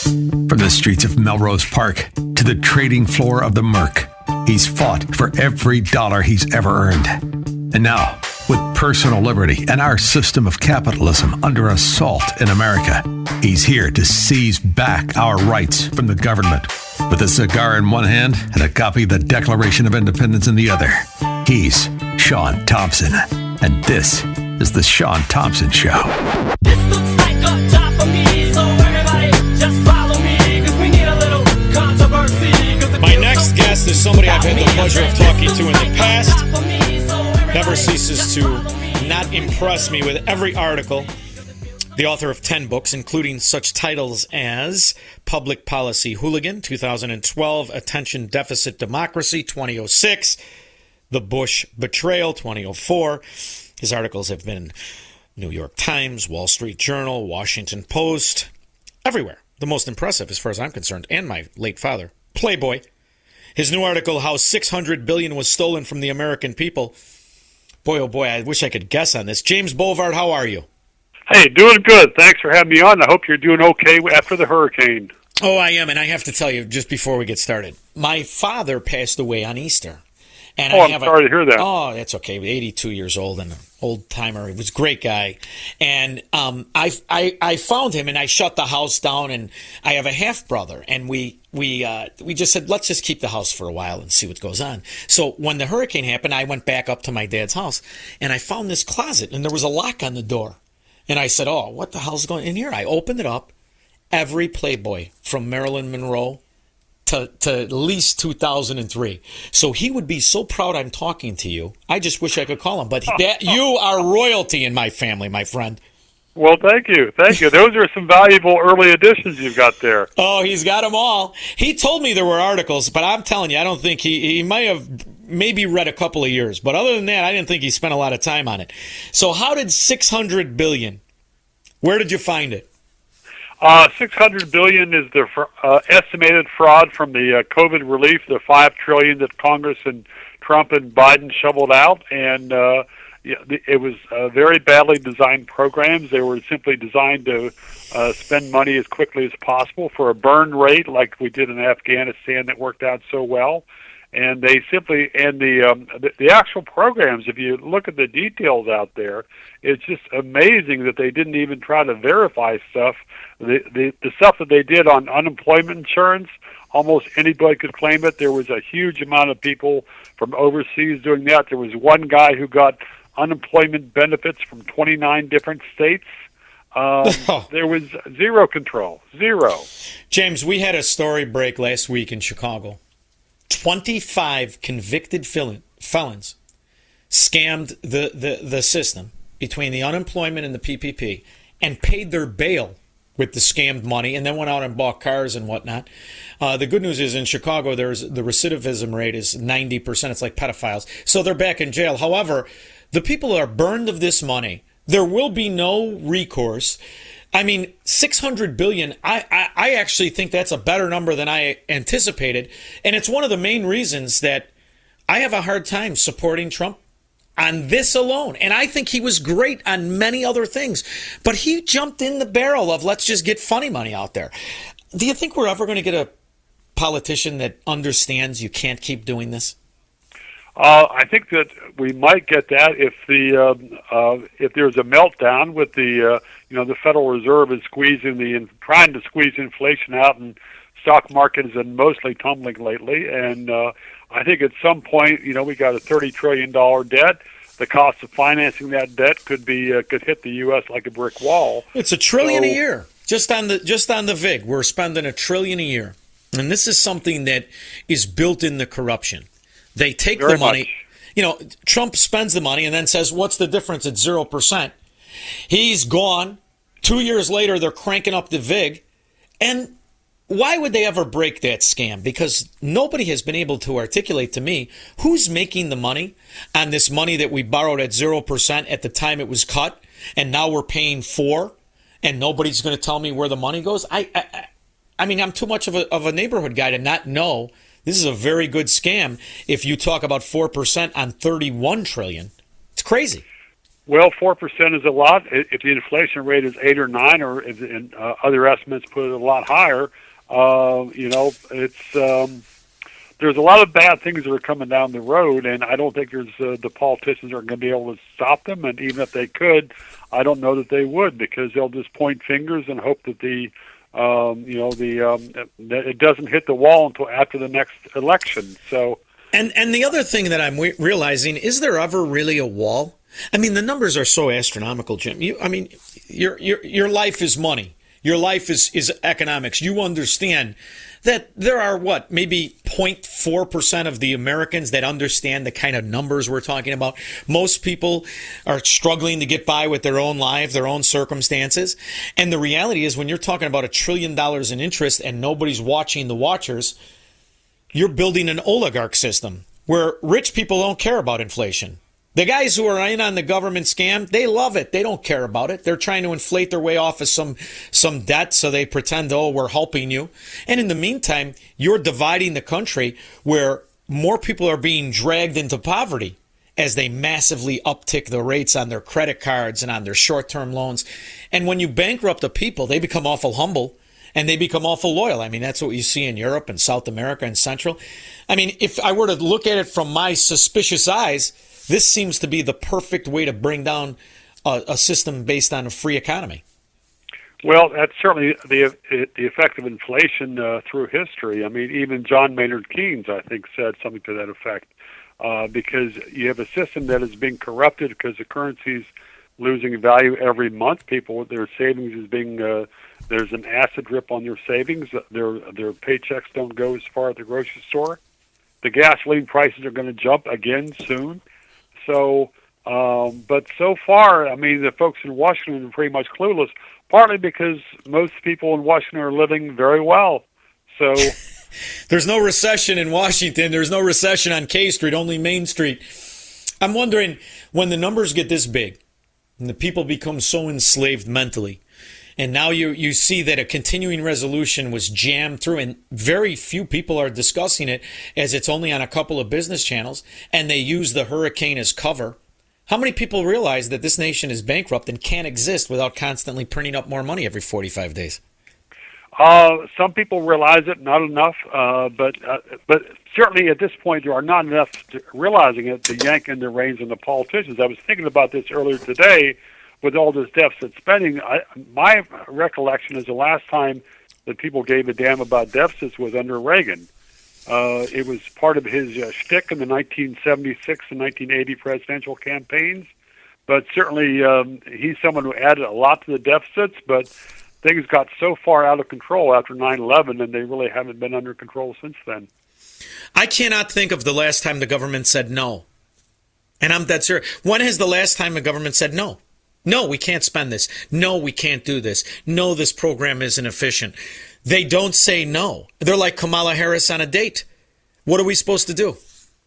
From the streets of Melrose Park to the trading floor of the Merc, he's fought for every dollar he's ever earned. And now, with personal liberty and our system of capitalism under assault in America, he's here to seize back our rights from the government. With a cigar in one hand and a copy of the Declaration of Independence in the other, he's Sean Thompson. And this is The Sean Thompson Show. This looks like a job for me, so everybody just follow me, because we need a little controversy. My next guest is somebody I've had the pleasure of talking to in the past. Never ceases to not impress me with every article. The author of 10 books, including such titles as Public Policy Hooligan, 2012, Attention Deficit Democracy, 2006, The Bush Betrayal, 2004. His articles have been New York Times, Wall Street Journal, Washington Post, everywhere. The most impressive, as far as I'm concerned, and my late father, Playboy. His new article, How $600 Billion Was Stolen from the American People. Boy, oh boy, I wish I could guess on this. James Bovard, how are you? Hey, doing good. Thanks for having me on. I hope you're doing okay after the hurricane. Oh, I am, and I have to tell you, just before we get started, my father passed away on Easter. And I'm sorry to hear that. Oh, that's okay. 82 years old and an old timer. He was a great guy. And I found him and I shut the house down, and I have a half brother, and we just said, let's just keep the house for a while and see what goes on. So when the hurricane happened, I went back up to my dad's house and I found this closet, and there was a lock on the door. And I said, oh, what the hell's going in here? I opened it up. Every Playboy from Marilyn Monroe to at least 2003. So he would be so proud I'm talking to you. I just wish I could call him. But you are royalty in my family, my friend. Well, thank you. Thank you. Those are some valuable early additions you've got there. Oh, he's got them all. He told me there were articles, but I'm telling you, I don't think he might have maybe read a couple of years. But other than that, I didn't think he spent a lot of time on it. So how did $600 billion, where did you find it? $600 billion is the estimated fraud from the COVID relief, the $5 trillion that Congress and Trump and Biden shoveled out, and it was very badly designed programs. They were simply designed to spend money as quickly as possible for a burn rate like we did in Afghanistan that worked out so well. And they simply, and the actual programs, if you look at the details out there, it's just amazing that they didn't even try to verify stuff. The stuff that they did on unemployment insurance, almost anybody could claim it. There was a huge amount of people from overseas doing that. There was one guy who got unemployment benefits from 29 different states. There was zero control, zero. James, we had a story break last week in Chicago. 25 convicted felons scammed the system between the unemployment and the PPP and paid their bail with the scammed money, and then went out and bought cars and whatnot. The good news is in Chicago, the recidivism rate is 90%. It's like pedophiles. So they're back in jail. However, the people are burned of this money. There will be no recourse. I mean, $600 billion, I actually think that's a better number than I anticipated. And it's one of the main reasons that I have a hard time supporting Trump on this alone. And I think he was great on many other things. But he jumped in the barrel of let's just get funny money out there. Do you think we're ever going to get a politician that understands you can't keep doing this? I think that we might get that if there's a meltdown with the Federal Reserve is trying to squeeze inflation out, and stock market has been mostly tumbling lately. And I think at some point, we got a $30 trillion debt. The cost of financing that debt could hit the U.S. like a brick wall. It's $1 trillion a year just on the VIG. We're spending $1 trillion a year, and this is something that is built in the corruption. They take the money. Trump spends the money and then says, what's the difference? It's 0%. He's gone. 2 years later, they're cranking up the VIG. And why would they ever break that scam? Because nobody has been able to articulate to me who's making the money on this money that we borrowed at 0% at the time it was cut, and now we're paying 4%, and nobody's going to tell me where the money goes. I mean, I'm too much of a neighborhood guy to not know. This is a very good scam if you talk about 4% on $31 trillion. It's crazy. Well, 4% is a lot. If the inflation rate is 8 or 9, or if other estimates put it a lot higher, it's there's a lot of bad things that are coming down the road, and I don't think the politicians are going to be able to stop them. And even if they could, I don't know that they would, because they'll just point fingers and hope that that it doesn't hit the wall until after the next election. So, and the other thing that I'm realizing, is there ever really a wall? I mean, the numbers are so astronomical, Jim. Your life is money. Your life is economics. You understand that there are, maybe 0.4% of the Americans that understand the kind of numbers we're talking about. Most people are struggling to get by with their own life, their own circumstances. And the reality is, when you're talking about $1 trillion in interest and nobody's watching the watchers, you're building an oligarch system where rich people don't care about inflation. The guys who are in on the government scam, they love it. They don't care about it. They're trying to inflate their way off of some debt, so they pretend, oh, we're helping you. And in the meantime, you're dividing the country where more people are being dragged into poverty as they massively uptick the rates on their credit cards and on their short-term loans. And when you bankrupt the people, they become awful humble and they become awful loyal. I mean, that's what you see in Europe and South America and Central. I mean, if I were to look at it from my suspicious eyes, this seems to be the perfect way to bring down a system based on a free economy. Well, that's certainly the effect of inflation through history. I mean, even John Maynard Keynes, I think, said something to that effect, because you have a system that is being corrupted because the currency's losing value every month. People, their savings is being there's an acid drip on their savings. Their paychecks don't go as far at the grocery store. The gasoline prices are going to jump again soon. So, but so far, I mean, the folks in Washington are pretty much clueless, partly because most people in Washington are living very well. So there's no recession in Washington. There's no recession on K Street, only Main Street. I'm wondering, when the numbers get this big and the people become so enslaved mentally, and now you see that a continuing resolution was jammed through, and very few people are discussing it, as it's only on a couple of business channels, and they use the hurricane as cover. How many people realize that this nation is bankrupt and can't exist without constantly printing up more money every 45 days? Some people realize it, not enough, but certainly at this point there are not enough realizing it to yank in the reins on the politicians. I was thinking about this earlier today. With all this deficit spending, my recollection is the last time that people gave a damn about deficits was under Reagan. It was part of his shtick in the 1976 and 1980 presidential campaigns. But certainly he's someone who added a lot to the deficits, but things got so far out of control after 9/11, and they really haven't been under control since then. I cannot think of the last time the government said no. And I'm dead serious. When is the last time the government said no? No, we can't spend this. No, we can't do this. No, this program isn't efficient. They don't say no. They're like Kamala Harris on a date. What are we supposed to do?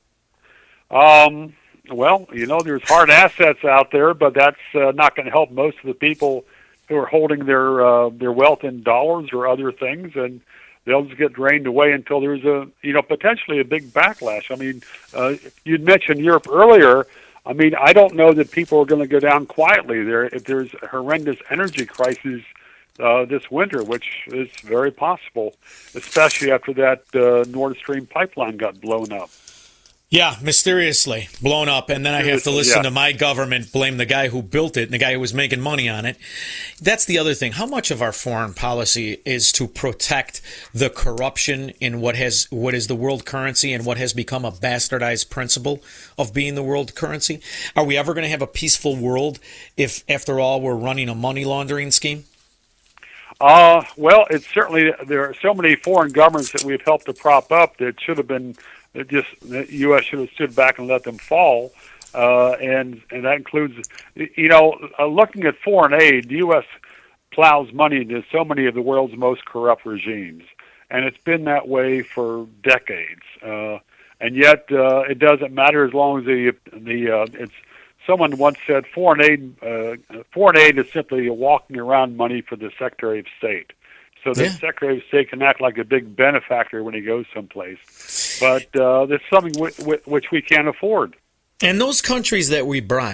Well, there's hard assets out there, but that's not going to help most of the people who are holding their wealth in dollars or other things, and they'll just get drained away until there's potentially a big backlash. I mean, you'd mentioned Europe earlier. I mean, I don't know that people are going to go down quietly. If there's a horrendous energy crisis this winter, which is very possible, especially after that Nord Stream pipeline got blown up. Yeah, mysteriously blown up, and then I have to listen to my government blame the guy who built it and the guy who was making money on it. That's the other thing. How much of our foreign policy is to protect the corruption in what is the world currency and what has become a bastardized principle of being the world currency? Are we ever going to have a peaceful world if, after all, we're running a money laundering scheme? Well, it's certainly, there are so many foreign governments that we've helped to prop up that should have been, the U.S. should have stood back and let them fall, and that includes, looking at foreign aid. The U.S. plows money into so many of the world's most corrupt regimes, and it's been that way for decades. And yet, it doesn't matter as long as it's. Someone once said foreign aid is simply a walking around money for the Secretary of State. So the Secretary of State can act like a big benefactor when he goes someplace. But that's something which we can't afford. And those countries that we bribe,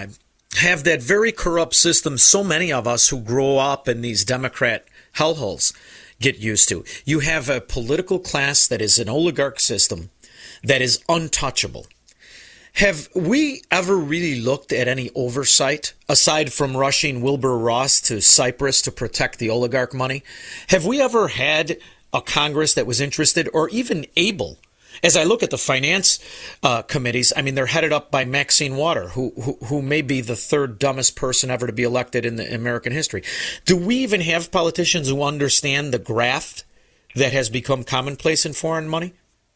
have that very corrupt system so many of us who grow up in these Democrat hellholes get used to. You have a political class that is an oligarch system that is untouchable. Have we ever really looked at any oversight, aside from rushing Wilbur Ross to Cyprus to protect the oligarch money? Have we ever had a Congress that was interested or even able? As I look at the finance committees, I mean, they're headed up by Maxine Waters, who may be the third dumbest person ever to be elected in the American history. Do we even have politicians who understand the graft that has become commonplace in foreign money?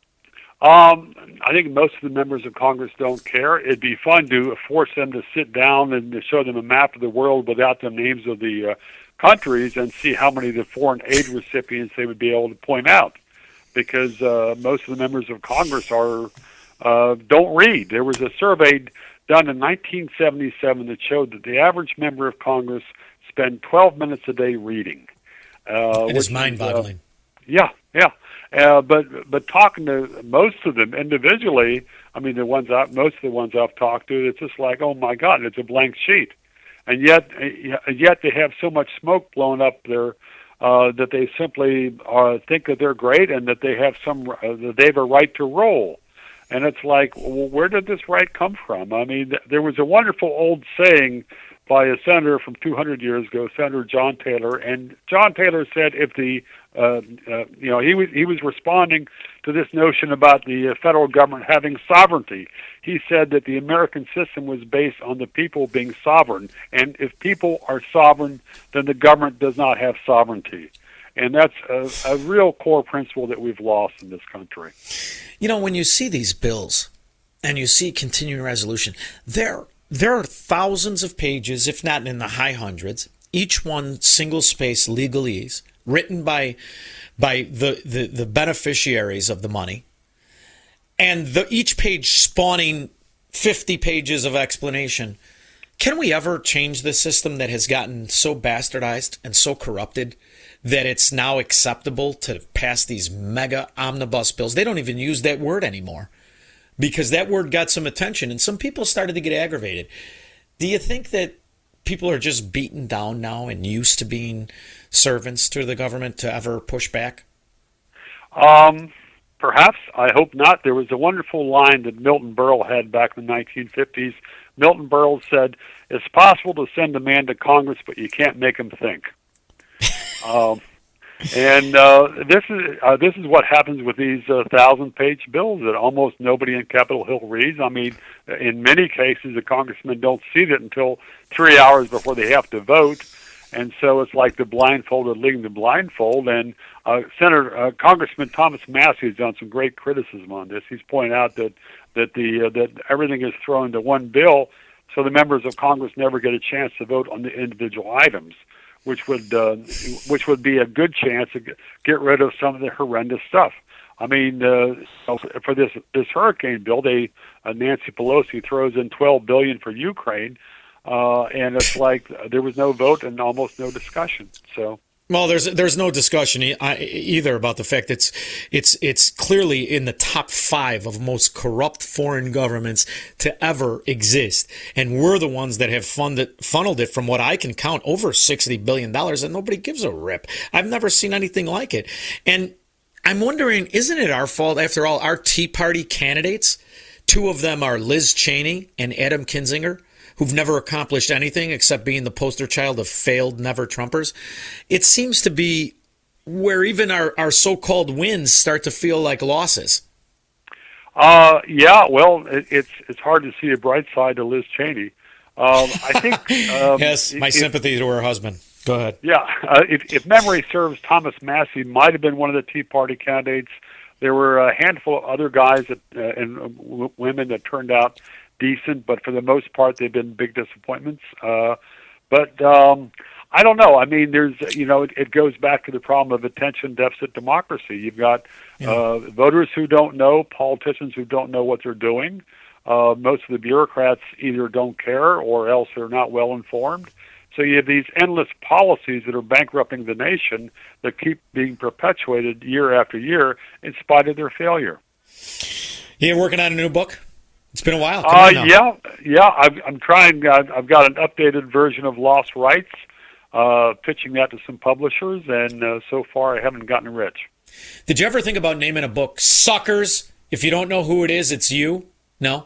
I think most of the members of Congress don't care. It'd be fun to force them to sit down and to show them a map of the world without the names of the countries and see how many of the foreign aid recipients they would be able to point out. Because most of the members of Congress don't read. There was a survey done in 1977 that showed that the average member of Congress spent 12 minutes a day reading. It is mind-boggling. Yeah. But talking to most of them individually, I mean, most of the ones I've talked to, it's just like, oh my God, it's a blank sheet, and yet they have so much smoke blown up there that they simply think that they're great and that they have that they have a right to roll. And it's like, well, where did this right come from? I mean, there was a wonderful old saying by a senator from 200 years ago, Senator John Taylor, and John Taylor said if the he was responding to this notion about the federal government having sovereignty. He said that the American system was based on the people being sovereign, and if people are sovereign, then the government does not have sovereignty. And that's a real core principle that we've lost in this country. You know, when you see these bills and you see continuing resolution, there are thousands of pages, if not in the high hundreds, each one single-space legalese, written by the beneficiaries of the money, and each page spawning 50 pages of explanation. Can we ever change the system that has gotten so bastardized and so corrupted that it's now acceptable to pass these mega omnibus bills? They don't even use that word anymore because that word got some attention and some people started to get aggravated. Do you think that people are just beaten down now and used to being servants to the government to ever push back? Perhaps. I hope not. There was a wonderful line that Milton Berle had back in the 1950s. Milton Berle said, "It's possible to send a man to Congress, but you can't make him think." This is what happens with these 1,000-page bills that almost nobody in Capitol Hill reads. I mean, in many cases, the congressmen don't see it until 3 hours before they have to vote, and so it's like the blindfolded leading the blindfold. And Congressman Thomas Massie has done some great criticism on this. He's pointed out that everything is thrown into one bill, so the members of Congress never get a chance to vote on the individual items, which would be a good chance to get rid of some of the horrendous stuff. I mean, for this hurricane bill, Nancy Pelosi throws in $12 billion for Ukraine, and it's like there was no vote and almost no discussion. So. Well, there's no discussion either about the fact that it's clearly in the top 5 of most corrupt foreign governments to ever exist, and we're the ones that have funneled it from what I can count over $60 billion, and nobody gives a rip. I've never seen anything like it, and I'm wondering, isn't it our fault after all? Our Tea Party candidates, 2 of them are Liz Cheney and Adam Kinzinger, who've never accomplished anything except being the poster child of failed never-Trumpers. It seems to be where even our so-called wins start to feel like losses. Yeah, well, it's hard to see a bright side to Liz Cheney. I think... yes, my sympathy to her husband. Go ahead. Yeah, if memory serves, Thomas Massie might have been one of the Tea Party candidates. There were a handful of other guys and women that turned out decent, but for the most part, they've been big disappointments. But I don't know. I mean, it goes back to the problem of attention deficit democracy. You've got voters who don't know, politicians who don't know what they're doing. Most of the bureaucrats either don't care or else they're not well informed. So you have these endless policies that are bankrupting the nation that keep being perpetuated year after year in spite of their failure. You're working on a new book? It's been a while. Come on now. Yeah. I'm trying. I've got an updated version of Lost Rights, pitching that to some publishers, and so far I haven't gotten rich. Did you ever think about naming a book "Suckers"? If you don't know who it is, it's you. No.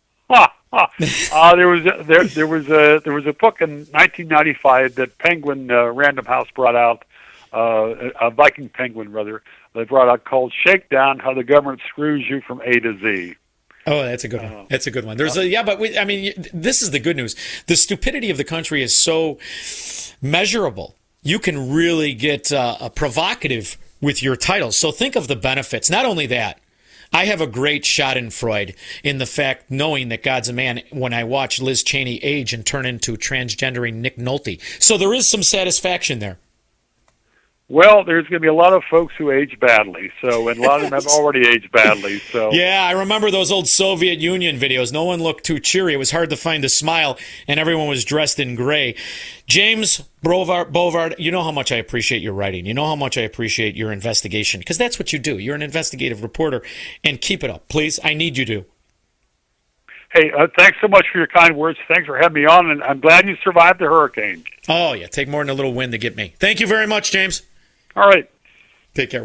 There was a book in 1995 that Penguin Random House brought out, a Viking Penguin rather. They brought out called "Shakedown: How the Government Screws You from A to Z." Oh, that's a good one. That's a good one. There's this is the good news. The stupidity of the country is so measurable. You can really get provocative with your titles. So think of the benefits. Not only that, I have a great schadenfreude in the fact, knowing that God's a man, when I watch Liz Cheney age and turn into transgendering Nick Nolte. So there is some satisfaction there. Well, there's going to be a lot of folks who age badly, and a lot of them have already aged badly. So yeah, I remember those old Soviet Union videos. No one looked too cheery. It was hard to find a smile, and everyone was dressed in gray. James Bovard, you know how much I appreciate your writing. You know how much I appreciate your investigation, because that's what you do. You're an investigative reporter, and keep it up, please. I need you to. Hey, thanks so much for your kind words. Thanks for having me on, and I'm glad you survived the hurricane. Oh, yeah, take more than a little wind to get me. Thank you very much, James. All right. Take care.